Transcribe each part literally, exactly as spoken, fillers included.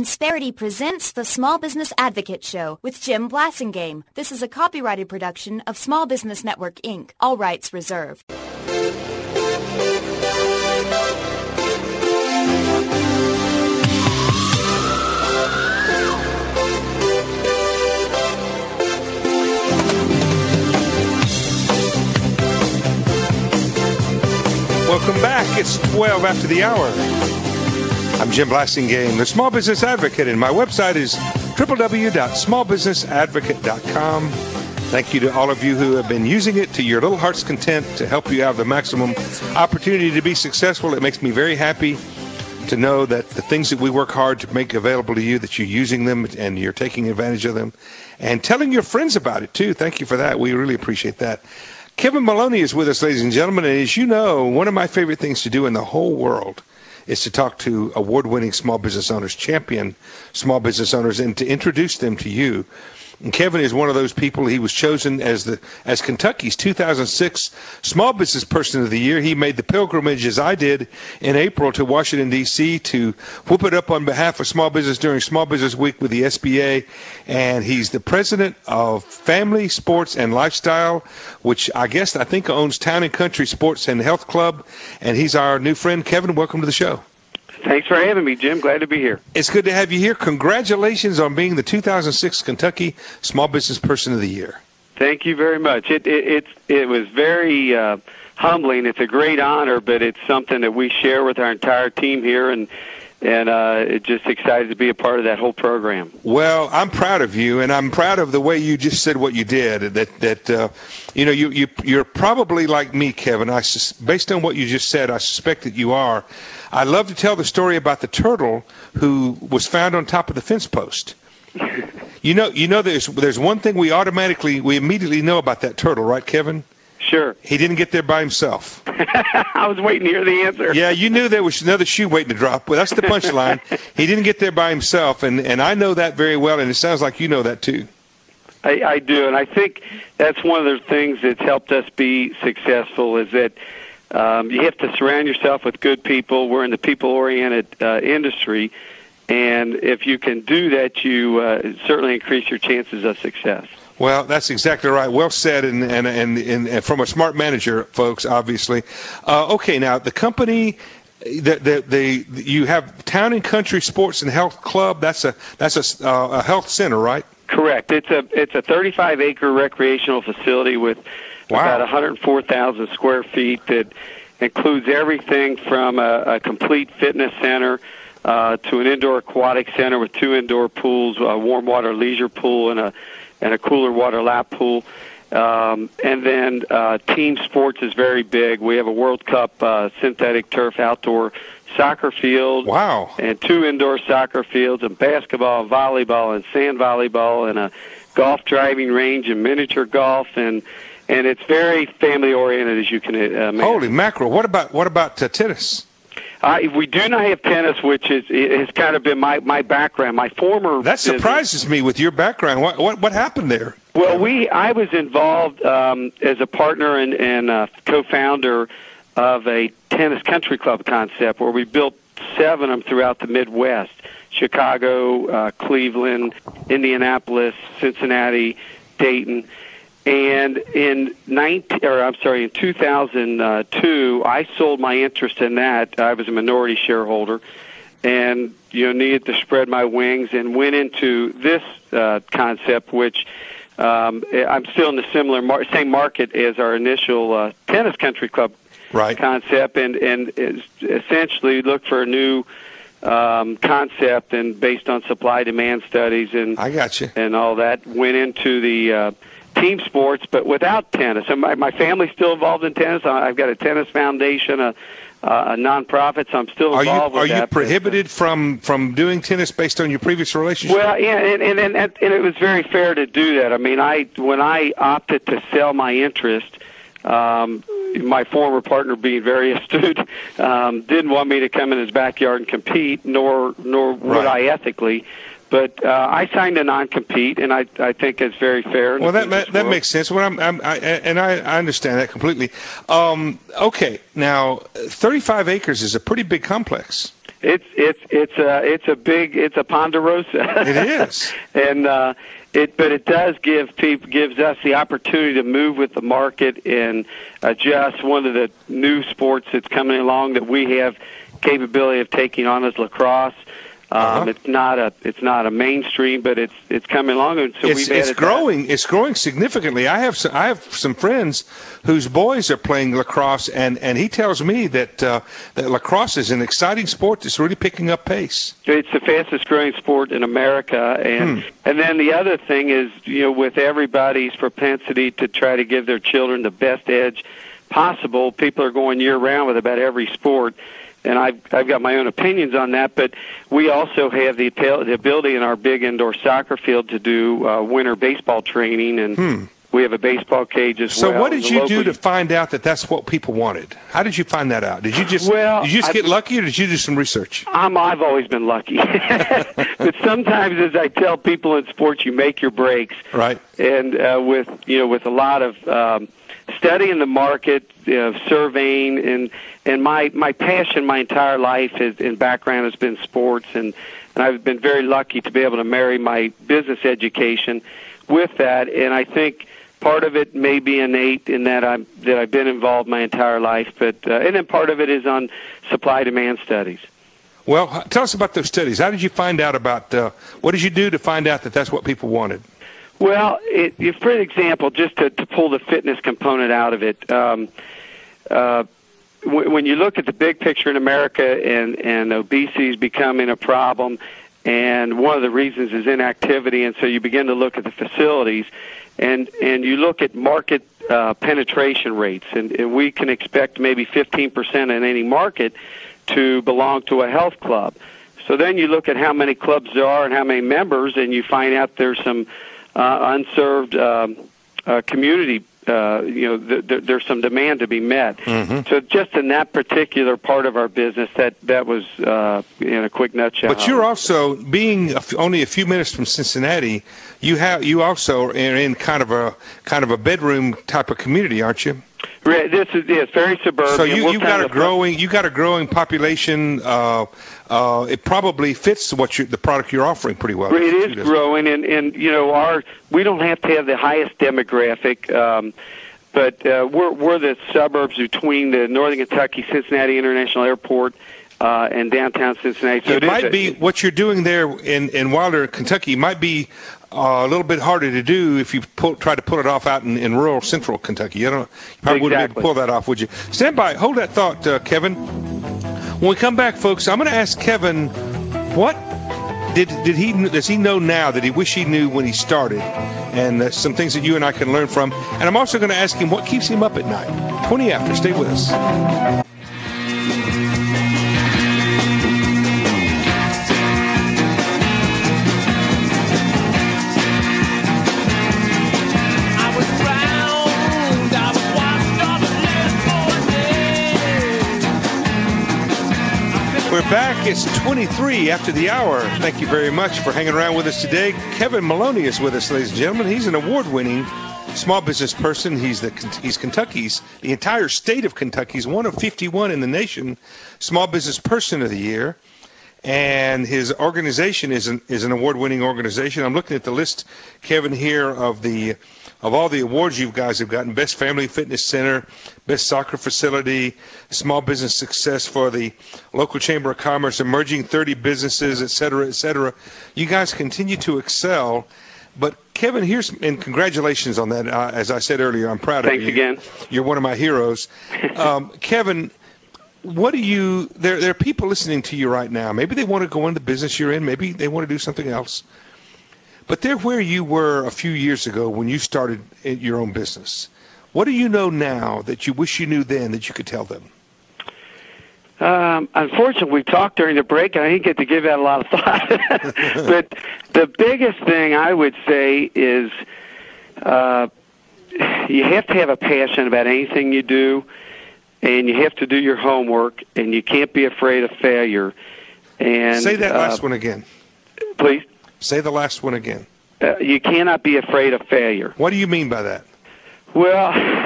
Insperity presents the Small Business Advocate Show with Jim Blasingame. This is a copyrighted production of Small Business Network, Incorporated. All rights reserved. Welcome back. It's twelve after the hour. I'm Jim Blasingame, the Small Business Advocate, and my website is w w w dot small business advocate dot com. Thank you to all of you who have been using it to your little heart's content to help you have the maximum opportunity to be successful. It makes me very happy to know that the things that we work hard to make available to you, that you're using them and you're taking advantage of them and telling your friends about it, too. Thank you for that. We really appreciate that. Kevin Maloney is with us, ladies and gentlemen, and as you know, one of my favorite things to do in the whole world is to talk to award-winning small business owners, champion small business owners, and to introduce them to you. And Kevin is one of those people. He was chosen as the as Kentucky's two thousand six Small Business Person of the Year. He made the pilgrimage, as I did, in April to Washington, D C to whoop it up on behalf of small business during Small Business Week with the S B A. And he's the president of Family, Sports, and Lifestyle, which I guess I think owns Town and Country Sports and Health Club. And he's our new friend. Kevin, welcome to the show. Thanks for having me, Jim. Glad to be here. It's good to have you here. Congratulations on being the two thousand six Kentucky Small Business Person of the Year. Thank you very much. It it it, it was very uh, humbling. It's a great honor, but it's something that we share with our entire team here, and and uh, it's just excited to be a part of that whole program. Well, I'm proud of you, and I'm proud of the way you just said what you did. That that uh, you know you you you're probably like me, Kevin. I sus- based on what you just said, I suspect that you are. I love to tell the story about the turtle who was found on top of the fence post. You know, you know, there's there's one thing we automatically, we immediately know about that turtle, right, Kevin? Sure. He didn't get there by himself. I was waiting to hear the answer. Yeah, you knew there was another shoe waiting to drop. Well, that's the punchline. He didn't get there by himself, and, and I know that very well, and it sounds like you know that too. I, I do, and I think that's one of the things that's helped us be successful is that Um, you have to surround yourself with good people. We're in the people-oriented uh, industry, and if you can do that, you uh, certainly increase your chances of success. Well, that's exactly right. Well said, and and and, and from a smart manager, folks, obviously. Uh, okay, now the company, the, the the you have Town and Country Sports and Health Club. That's a that's a, uh, a health center, right? Correct. It's a it's a thirty-five acre recreational facility with Wow. about one hundred four thousand square feet that includes everything from a, a complete fitness center uh, to an indoor aquatic center with two indoor pools, a warm water leisure pool, and a and a cooler water lap pool. Um, and then uh, team sports is very big. We have a World Cup uh, synthetic turf outdoor soccer field. Wow. And two indoor soccer fields, and basketball, volleyball, and sand volleyball, and a golf driving range and miniature golf, and And it's very family-oriented, as you can uh, imagine. Holy mackerel! What about what about uh, tennis? Uh, we do not have tennis, which is has kind of been my, my background. My former that surprises business. me with your background. What what what happened there? Well, we I was involved um, as a partner and, and uh, co-founder of a tennis country club concept where we built seven of them throughout the Midwest: Chicago, uh, Cleveland, Indianapolis, Cincinnati, Dayton. And in nineteen, or I'm sorry, in two thousand two, I sold my interest in that. I was a minority shareholder, and you know needed to spread my wings, and went into this uh, concept, which um, I'm still in the similar mar- same market as our initial uh, tennis country club right. concept, and and essentially look for a new um, concept, and based on supply demand studies and I got you. and all that, went into the uh, team sports, but without tennis. And my, my family's still involved in tennis. I've got a tennis foundation, a, a nonprofit, so I'm still are involved you, with are that. Are you prohibited from, from doing tennis based on your previous relationship? Well, yeah, and, and, and, and it was very fair to do that. I mean, I when I opted to sell my interest, um, my former partner, being very astute, um, didn't want me to come in his backyard and compete, nor nor would right. I ethically. But uh, I signed a non-compete, and I, I think it's very fair. Well, that ma- that makes sense. Well, I'm, I'm, I, and I, I understand that completely. Um, okay, now thirty-five acres is a pretty big complex. It's it's it's a it's a big it's a ponderosa. It is, and uh, it but it does give people gives us the opportunity to move with the market and adjust. One of the new sports that's coming along that we have capability of taking on is lacrosse. Um, uh-huh. It's not a it's not a mainstream, but it's it's coming along, and so it's, we've it's added growing. that. It's growing significantly. I have some, I have some friends whose boys are playing lacrosse, and, and he tells me that uh, that lacrosse is an exciting sport that's really picking up pace. It's the fastest growing sport in America, and hmm. and then the other thing is, you know, with everybody's propensity to try to give their children the best edge possible, people are going year round with about every sport. And I've, I've got my own opinions on that, but we also have the, the ability in our big indoor soccer field to do uh, winter baseball training, and hmm. we have a baseball cage as so well. So what did you local... do to find out that that's what people wanted? How did you find that out? Did you just well, did you just I, get lucky, or did you do some research? I'm, I've always been lucky. But sometimes, as I tell people in sports, you make your breaks. Right. And uh, with, you know, with a lot of um, studying the market, uh, surveying, and and my, my passion my entire life has, and background has been sports, and, and I've been very lucky to be able to marry my business education with that. And I think part of it may be innate in that I'm that I've been involved my entire life, but uh, and then part of it is on supply demand studies. Well, tell us about those studies. How did you find out about? Uh, what did you do to find out that that's what people wanted? Well, it, if, for example, just to, to pull the fitness component out of it, um, uh, w- when you look at the big picture in America, and, and obesity is becoming a problem, and one of the reasons is inactivity, and so you begin to look at the facilities, and, and you look at market uh, penetration rates, and, and we can expect maybe fifteen percent in any market to belong to a health club. So then you look at how many clubs there are and how many members, and you find out there's some Uh, unserved um, uh, community, uh, you know, th- th- there's some demand to be met. Mm-hmm. So just in that particular part of our business, that that was uh, in a quick nutshell. But you're also, being a f- only a few minutes from Cincinnati, you have you also are in kind of a kind of a bedroom type of community, aren't you? This is yes, very suburban. So you you got a growing you got a growing population. Uh, uh, it probably fits what you the product you're offering pretty well. It is growing, and and you know our we don't have to have the highest demographic, um, but uh, we're we're the suburbs between the Northern Kentucky Cincinnati International Airport uh, and downtown Cincinnati. So it, it might a, be what you're doing there in in Wilder, Kentucky. Might be Uh, a little bit harder to do if you pull, try to pull it off out in, in rural central Kentucky. You don't you probably exactly. wouldn't be able to pull that off, would you? Stand by. Hold that thought, uh, Kevin. When we come back, folks, I'm going to ask Kevin what did did he does he know now that he wish he knew when he started, and uh, some things that you and I can learn from. And I'm also going to ask him what keeps him up at night. twenty after. Stay with us. We're back. It's twenty-three after the hour. Thank you very much for hanging around with us today. Kevin Maloney is with us, ladies and gentlemen. He's an award-winning small business person. He's the he's Kentucky's, the entire state of Kentucky's one of fifty-one in the nation Small Business Person of the Year. And his organization is an is an award-winning organization. I'm looking at the list, Kevin, here of the of all the awards you guys have gotten: Best Family Fitness Center, Best Soccer Facility, Small Business Success for the local Chamber of Commerce, Emerging thirty Businesses, et cetera, et cetera. You guys continue to excel. But Kevin, here's and congratulations on that. Uh, as I said earlier, I'm proud Thanks of you. Thanks again. You're one of my heroes, um, Kevin. What do you? There, there are people listening to you right now. Maybe they want to go into the business you're in. Maybe they want to do something else. But they're where you were a few years ago when you started your own business. What do you know now that you wish you knew then that you could tell them? Um, unfortunately, we talked during the break, and I didn't get to give that a lot of thought. But the biggest thing I would say is uh, you have to have a passion about anything you do, and you have to do your homework, and you can't be afraid of failure. And say that uh, last one again. Please? Say the last one again. Uh, you cannot be afraid of failure. What do you mean by that? Well,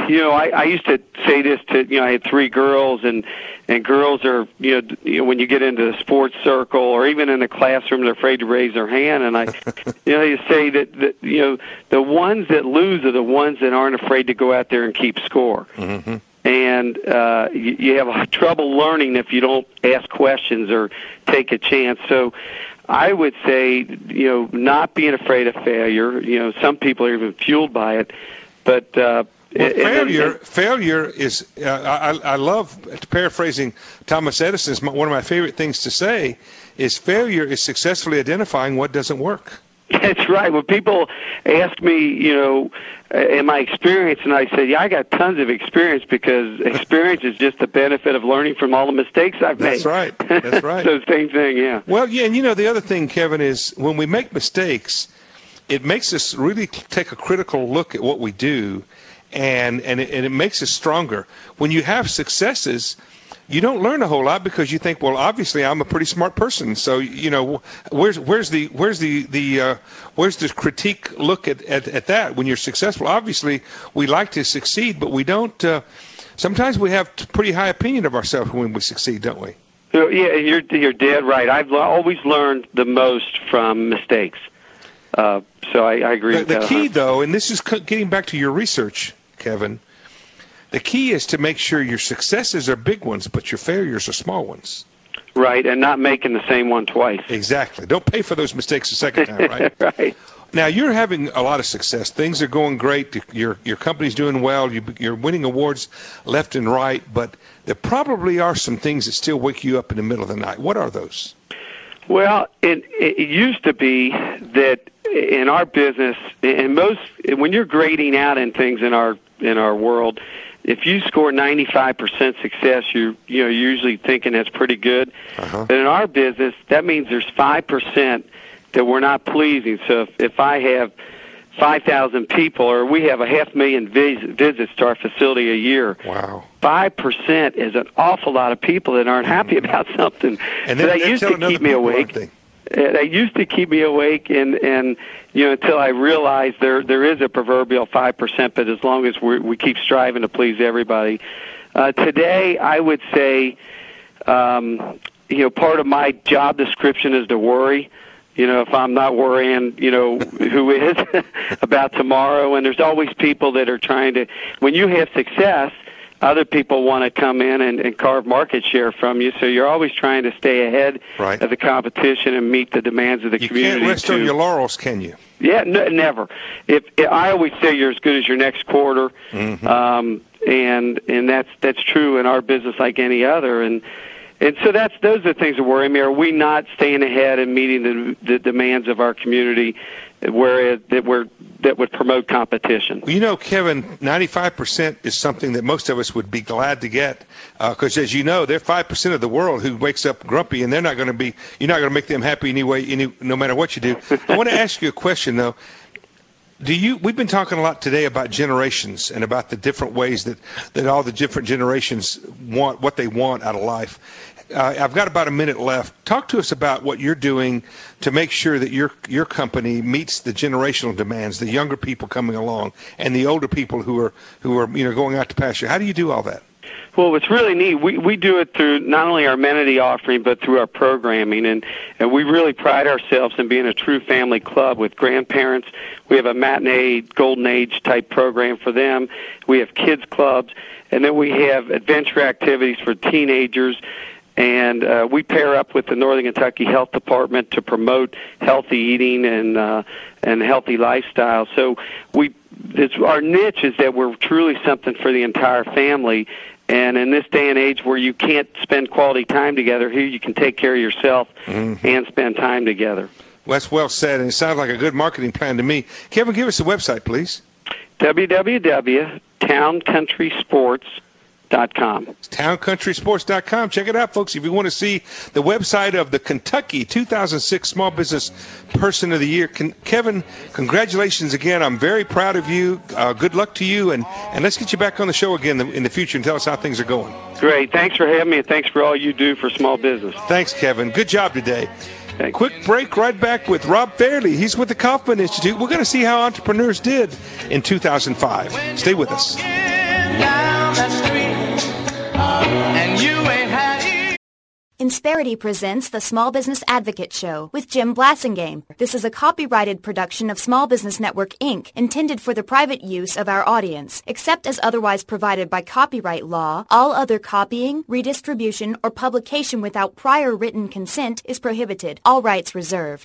you know, I, I used to say this to, you know, I had three girls, and and girls are, you know, you know, when you get into the sports circle or even in the classroom, they're afraid to raise their hand. And I, you know, you say that, that, you know, the ones that lose are the ones that aren't afraid to go out there and keep score. Mm-hmm. And uh, you, you have trouble learning if you don't ask questions or take a chance. So I would say, you know, not being afraid of failure. You know, some people are even fueled by it, but uh, well, failure. And, and, failure is. Uh, I, I love paraphrasing Thomas Edison's. One of my favorite things to say is failure is successfully identifying what doesn't work. That's right. When people ask me, you know, in my experience, and I say, yeah, I got tons of experience, because experience is just the benefit of learning from all the mistakes I've made. That's right. That's right. So same thing, yeah. Well, yeah, and you know, the other thing, Kevin, is when we make mistakes, it makes us really take a critical look at what we do, and and it, and it makes us stronger. When you have successes, you don't learn a whole lot because you think, well, obviously I'm a pretty smart person. So, you know, where's where's the where's the the uh, where's the critique look at, at, at that when you're successful? Obviously, we like to succeed, but we don't. Uh, sometimes we have pretty high opinion of ourselves when we succeed, don't we? So, yeah, you're you're dead right. I've always learned the most from mistakes. Uh, so I, I agree. The, with the that. key, though, and this is getting back to your research, Kevin. The key is to make sure your successes are big ones, but your failures are small ones. Right, and not making the same one twice. Exactly. Don't pay for those mistakes a second time, right? Right. Now, you're having a lot of success. Things are going great. Your your company's doing well. You, you're winning awards left and right, but there probably are some things that still wake you up in the middle of the night. What are those? Well, it, it used to be that in our business, and most, when you're grading out in things in our in our world, if you score ninety-five percent success, you you know you're usually thinking that's pretty good. Uh-huh. But in our business, that means there's five percent that we're not pleasing. So if, if I have five thousand people, or we have a half million vis- visits to our facility a year, wow, five percent is an awful lot of people that aren't happy about something. And so then, that used to keep me awake. That used to keep me awake, and and you know until I realized there there is a proverbial five percent. But as long as we we keep striving to please everybody, uh, today I would say, um, you know, part of my job description is to worry. You know, if I'm not worrying, you know, who is about tomorrow? And there's always people that are trying to. When you have success, other people want to come in and, and carve market share from you, so you're always trying to stay ahead right. of the competition and meet the demands of the you community. You can't rest too. on your laurels, can you? Yeah, no, never. If, if I always say you're as good as your next quarter, mm-hmm. um, and and that's that's true in our business like any other. And and so that's those are the things that worry me. Are we not staying ahead and meeting the, the demands of our community, where that we're that would promote competition? Well, you know, Kevin, ninety-five percent is something that most of us would be glad to get, because uh, as you know, they're five percent of the world who wakes up grumpy, and they're not going to be. You're not going to make them happy anyway, any, no matter what you do. I want to ask you a question though. Do you? We've been talking a lot today about generations and about the different ways that, that all the different generations want what they want out of life. Uh, I've got about a minute left. Talk to us about what you're doing to make sure that your your company meets the generational demands, the younger people coming along and the older people who are who are you know going out to pasture. How do you do all that? Well, it's really neat. We we do it through not only our amenity offering, but through our programming, and, and we really pride ourselves in being a true family club with grandparents. We have a matinee, golden age type program for them. We have kids clubs, and then we have adventure activities for teenagers. And uh, we pair up with the Northern Kentucky Health Department to promote healthy eating and uh, and healthy lifestyle. So we, it's, our niche is that we're truly something for the entire family. And in this day and age where you can't spend quality time together, here you can take care of yourself mm-hmm. and spend time together. Well, that's well said, and it sounds like a good marketing plan to me. Kevin, give us the website, please. w w w dot town country sports dot com. town country sports dot com. Check it out, folks. If you want to see the website of the Kentucky two thousand six Small Business Person of the Year. Can, Kevin, congratulations again. I'm very proud of you. Uh, good luck to you, and, and let's get you back on the show again in the future and tell us how things are going. Great. Thanks for having me, and thanks for all you do for small business. Thanks, Kevin. Good job today. Thanks. Quick break, right back with Rob Fairley. He's with the Kaufman Institute. We're going to see how entrepreneurs did in two thousand five. Stay with us. down that street, and you ain't had it. Insperity presents the Small Business Advocate Show with Jim Blasingame. This is a copyrighted production of Small Business Network, Incorporated, intended for the private use of our audience. Except as otherwise provided by copyright law, all other copying, redistribution, or publication without prior written consent is prohibited. All rights reserved.